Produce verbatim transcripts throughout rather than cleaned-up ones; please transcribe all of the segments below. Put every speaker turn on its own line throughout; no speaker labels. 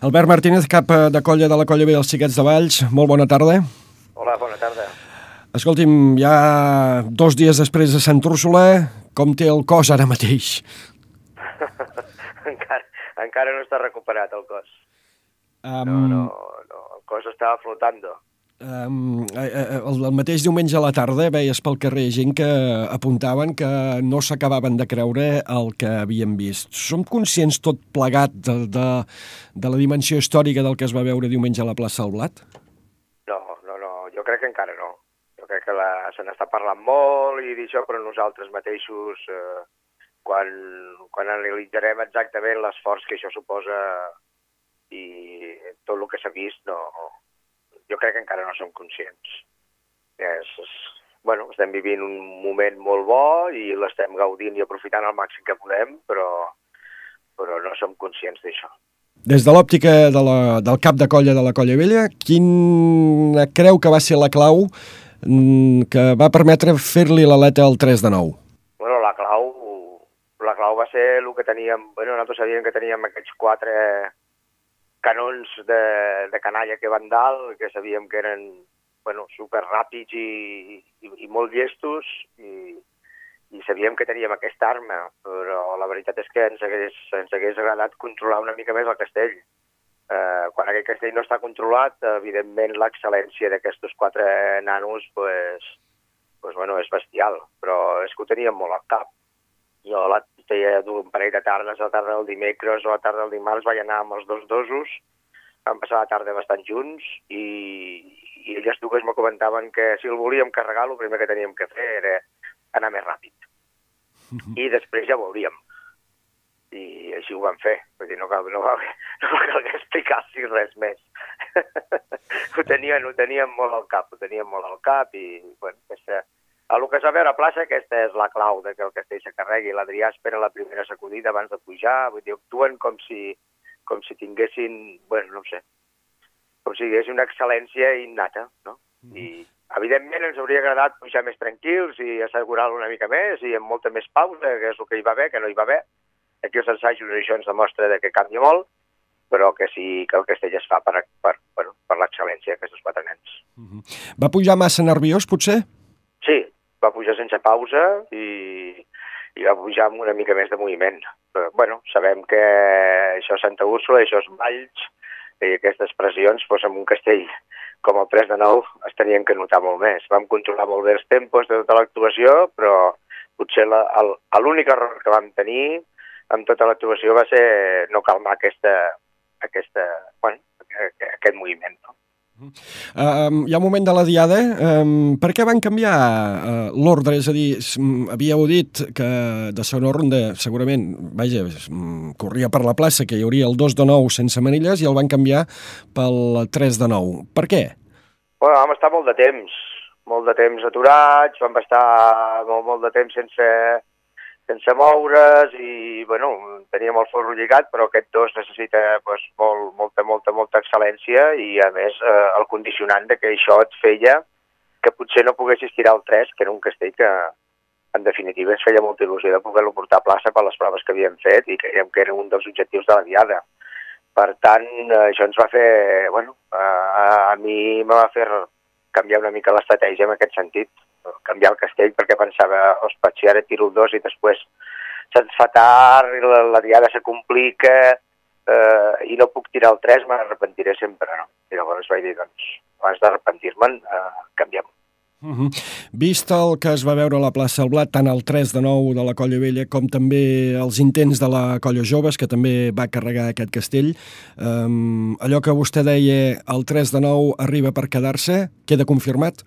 Albert Martínez, cap de colla de la Colla Vella dels Xiquets de Valls. Molt bona tarda.
Hola, bona tarda.
Escolti'm, ja dos dies després de Sant Úrsula, com té el cos ara mateix?
encara, encara no està recuperat el cos.
Um,
no, no, no, el cos estava flotant.
Um, el, el mateix diumenge a la tarda veies pel carrer gent que apuntaven que no s'acabaven de creure el que havien vist. Som conscients tot plegat de, de, de la dimensió històrica del que es va veure diumenge a la plaça del Blat?
No, no, no, jo crec que encara no. Jo crec que la, se n'està parlant molt i d'això, però nosaltres mateixos, eh, quan, quan analitzarem exactament l'esforç que això suposa i tot el que s'ha vist, no... jo crec que encara no som conscients. És, és, bueno, estem vivint un moment molt bo i l'estem gaudint i aprofitant al màxim que podem, però, però no som conscients d'això.
Des de l'òptica de la, del cap de colla de la Colla Vella, quina creu que va ser la clau que va permetre fer-li l'aleta al tres de nou?
Bueno, la clau, la clau va ser el que teníem... Bueno, nosaltres sabíem que teníem aquests quatre canons de, de canalla que van dalt, que sabíem que eren bueno, superràpids i, i, i molt llestos, i, i sabíem que teníem aquesta arma, però la veritat és que ens hagués, ens hagués agradat controlar una mica més el castell. Eh, quan aquest castell no està controlat, evidentment l'excel·lència d'aquests quatre nanos pues, pues, bueno, és bestial, però és que ho teníem molt al cap. Jo la feia d'un parell de tardes, a la tarda del dimecres o a la tarda del dimarts vaig anar amb els dos dosos, vam passar la tarda bastant junts i, i elles dues me comentaven que si el volíem carregar el primer que teníem que fer era anar més ràpid. I després ja ho veuríem. I així ho vam fer. Vull dir, no cal, no cal, no cal que explicar-s'hi res més. ho, tenien, ho teníem molt al cap, ho teníem molt al cap i bueno, aquesta... El que es va veure a plaça, aquesta és la clau de que el castell se carregui. L'Adrià espera la primera sacudida abans de pujar, vull dir, actuen com si, com si tinguessin, bueno, no sé, com si tinguessin una excel·lència innata, no? I, evidentment, ens hauria agradat pujar més tranquils i assegurar-lo una mica més i amb molta més pausa, que és el que hi va haver, que no hi va haver. Aquí els assajos això ens demostra que canvia molt, però que sí que el castell es fa per, per, bueno, per l'excel·lència d'aquests quatre nens.
Va pujar massa nerviós, potser?
Sí, va pujar sense pausa i, i va pujar amb una mica més de moviment. Però, bueno, sabem que això és Santa Úrsula, això és Valls, i aquestes pressions, doncs, en un castell com el tres de nou es tenien que notar molt més. Vam controlar molt bé els tempos de tota l'actuació, però potser l'únic error que vam tenir amb tota l'actuació va ser no calmar aquesta, aquesta, bueno, aquest moviment, no?
Uh, hi ha un moment de la diada, um, per què van canviar uh, l'ordre? És a dir, havíeu dit que de segona ronda segurament, vaja, corria per la plaça que hi hauria el dos de nou sense manilles i el van canviar pel tres de nou. Per què?
Bueno, vam estar molt de temps, molt de temps aturats, vam estar molt, molt de temps sense, sense moure's i, bueno, teníem el forro lligat, però aquest dos necessita pues, molt, molta, molta, molta excel·lència i, a més, eh, el condicionant de que això et feia que potser no poguessis tirar el tres, que era un castell que, en definitiva, ens feia molta il·lusió de poder-lo portar a plaça per les proves que havíem fet i creiem que era un dels objectius de la diada. Per tant, eh, això ens va fer, bueno, eh, a mi me va fer canviar una mica l'estratègia en aquest sentit, canviar el castell perquè pensava, ospa, si ara tiro el dos i després se'ns fa tard, la, la diada se complica eh, i no puc tirar el tres, me n'arrepentiré sempre, no? I llavors vaig dir, doncs, abans d'arrepentir-me'n, eh, canviem.
Uh -huh. Vist el que es va veure a la plaça del Blat, tant el tres de nou de la Colla Vella com també els intents de la Colla Joves, que també va carregar aquest castell, um, allò que vostè deia, el tres de nou arriba per quedar-se, queda confirmat?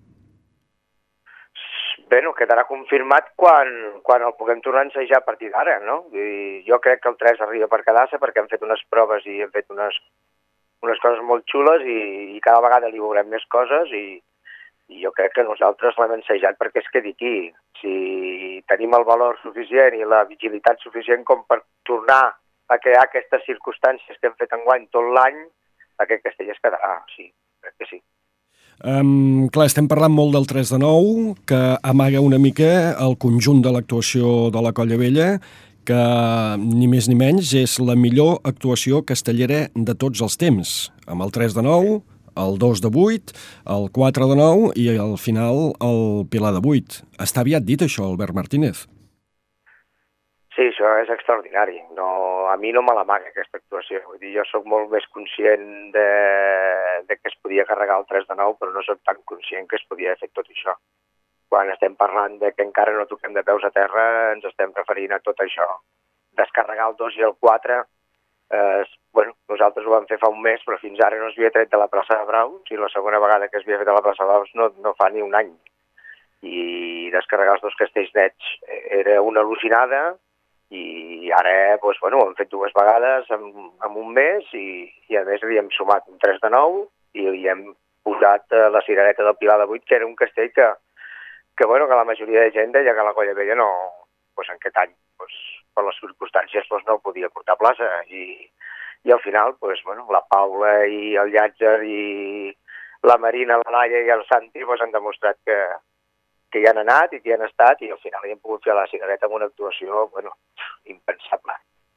Bueno, quedarà confirmat quan, quan el puguem tornar a ensejar a partir d'ara, no? I jo crec que el tres arriba per quedar-se perquè hem fet unes proves i hem fet unes, unes coses molt xules i, i cada vegada li veurem més coses i, i jo crec que nosaltres l'hem ensejat perquè es quedi aquí. Si tenim el valor suficient i la vigilitat suficient com per tornar a crear aquestes circumstàncies que hem fet enguany tot l'any, aquest castell es quedarà, sí, crec que sí.
Um, clar, estem parlant molt del tres de nou, que amaga una mica el conjunt de l'actuació de la Colla Vella, que ni més ni menys és la millor actuació castellera de tots els temps, amb el tres de nou, el dos de vuit, el quatre de nou i al final el Pilar de vuit. Està aviat dit això, Albert Martínez.
Sí, això és extraordinari. No, a mi no me l'amaga aquesta actuació. Vull dir, jo sóc molt més conscient de, de que es podia carregar el tres de nou, però no sóc tan conscient que es podia haver fet tot això. Quan estem parlant de que encara no toquem de peus a terra, ens estem referint a tot això. Descarregar el dos i el quatre, eh, bueno, nosaltres ho vam fer fa un mes, però fins ara no es havia tret de la plaça de Braus, i la segona vegada que es havia fet a la plaça de Braus no, no fa ni un any. I descarregar els dos castells nets era una al·lucinada, i ara, doncs, bueno, ho hem fet dues vegades en, en un mes i, i a més li hem sumat un tres de nou i li hem posat eh, la cirereta del Pilar de vuit, que era un castell que, que, bueno, que la majoria de gent deia que la Colla Vella no, doncs en aquest any, doncs, per les circumstàncies, doncs, no podia portar a plaça i, i al final, doncs, bueno, la Paula i el Llàtzer i la Marina, la Laia i el Santi doncs, han demostrat que que hi han anat i que hi han estat i al final hi hem pogut fer la cirereta amb una actuació, bueno, impensable.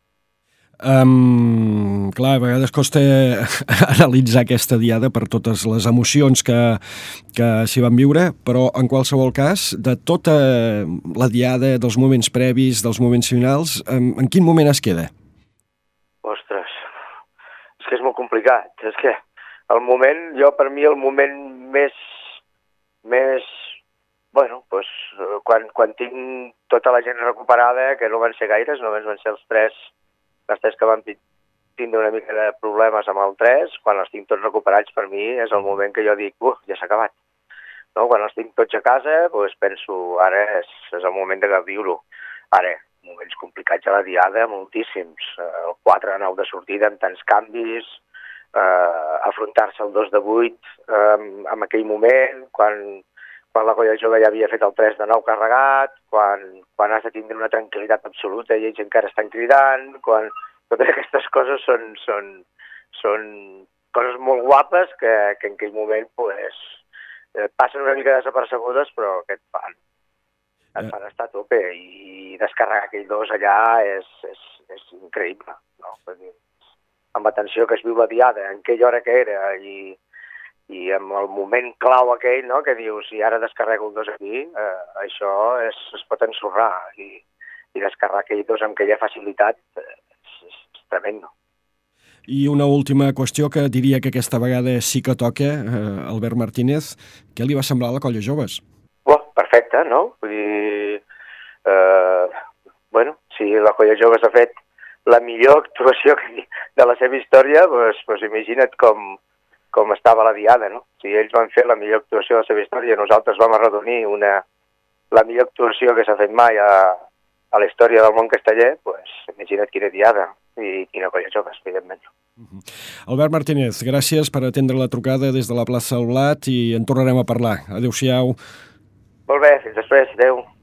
Um, clar, a vegades costa analitzar aquesta diada per totes les emocions que, que s'hi van viure, però en qualsevol cas, de tota la diada, dels moments previs, dels moments finals, en, en quin moment es queda?
Ostres, és que és molt complicat. És que el moment, jo per mi el moment més, més bueno, doncs, quan, quan tinc tota la gent recuperada, que no van ser gaires, només van ser els tres, les tres que van tindre una mica de problemes amb el tres, quan els tinc tots recuperats, per mi és el moment que jo dic, uf, ja s'ha acabat. No? Quan els tinc tots a casa, doncs penso, ara és, és el moment de gaudir-ho. Ara, moments complicats a la diada, moltíssims. El quatre de nou de sortida amb tants canvis, eh, afrontar-se el dos de vuit eh, en aquell moment, quan quan la Colla Jove ja havia fet el tres de nou carregat, quan, quan has de tindre una tranquil·litat absoluta i ells encara estan cridant, quan totes aquestes coses són, són, són coses molt guapes que, que en aquell moment pues, passen una mica desapercebudes, però que et fan, et fan estar a tope i descarregar aquell dos allà és, és, és increïble. No? Amb atenció que es viu la diada, en aquella hora que era i i amb el moment clau aquell, no?, que dius, si ara descarrego el dos aquí, eh, això és, es pot ensorrar i, i descarregar aquell dos amb aquella facilitat eh, és, és, és tremendo.
I una última qüestió que diria que aquesta vegada sí que toca, eh, Albert Martínez, què li va semblar a la Colla Joves?
Oh, perfecte, no? Vull dir, eh, bueno, si la Colla Joves ha fet la millor actuació de la seva història, doncs, doncs imagina't com com estava la diada, no? Si ells van fer la millor actuació de la seva història, nosaltres vam arrodonir una, la millor actuació que s'ha fet mai a, a la història del món casteller, doncs imagina't quina diada i quina Colla Joves, evidentment.
Uh-huh. Albert Martínez, gràcies per atendre la trucada des de la plaça del Blat i en tornarem a parlar. Adéu-siau.
Molt bé, fins després. Adéu.